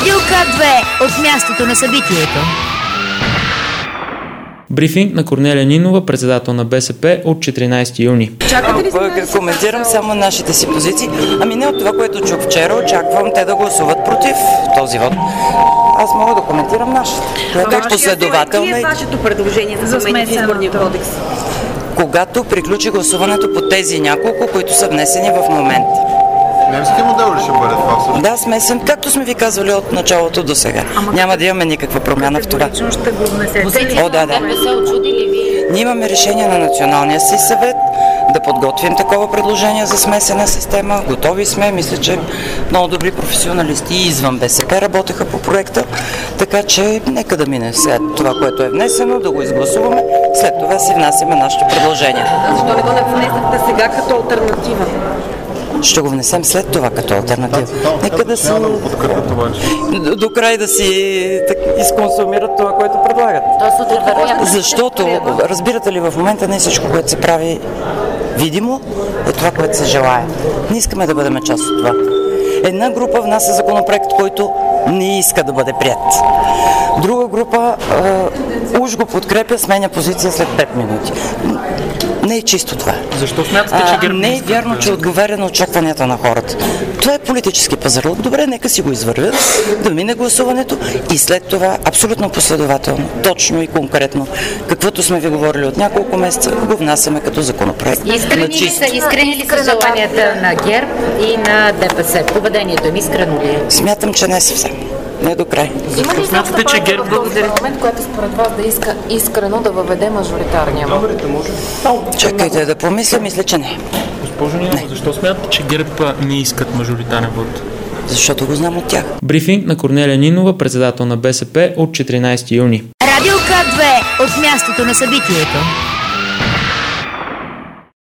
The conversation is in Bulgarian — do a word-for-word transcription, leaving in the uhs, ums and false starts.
Радио К две от мястото на събитието. Брифинг на Корнелия Нинова, председател на БСП, от четиринайсети юни. Чакате ли да коментирам само нашите си позиции? Ами не от това, което чух вчера, очаквам те да гласуват против този вод. Аз мога да коментирам нашите, което е последователно. Какви е вашето предложение за промени в изборния кодекс? Когато приключи гласуването по тези няколко, които са внесени в момента. Немски модел ли ще бъде това всъщност? Да, смесен, както сме ви казвали от началото до сега. Няма да имаме никаква промяна в това. Ще го внесете. О, да, да. Ние имаме решение на Националния си съвет да подготвим такова предложение за смесена система. Готови сме. Мисля, че много добри професионалисти и извън БСП работеха по проекта. Така че нека да мине след това, което е внесено, да го изгласуваме. След това си внасяме нашето предложение. Защо не го не внесахте сега като алтернатива? Ще го внесем след това като алтернатива. Нека да си... До, до край да си так, изконсумират това, което предлагат. Защото, разбирате ли, в момента не всичко, което се прави видимо, е това, което се желае. Не искаме да бъдем част от това. Една група внася законопроект, който не иска да бъде прият. Друга група е, уж го подкрепя, сменя позиция след пет минути. Не е чисто това. Защо смятате, че ГЕРБ не е вярно, че отговаря на очакванията на хората. Това е политически пазарлък. Добре, нека си го извървят, да мине гласуването и след това абсолютно последователно, точно и конкретно, каквото сме ви говорили от няколко месеца, го внасяме като законопроект. Искрени ли са, искрени ли са желанията на ГЕРБ и на ДПС? Поведението им искрено ли е? Смятам, че не съвсем. Не до край. Има ли смятате, че ГЕРБ в този момент, което според вас да иска искрено да въведе мажоритарния вот? Чакайте да помисля, мисля, че не. Госпожо Нинова, защо смятате, че ГЕРБ не искат мажоритарен вот? Защото го знам от тях. Брифинг на Корнелия Нинова, председател на БСП, от четиринайсети юни. Радио К две от мястото на събитието.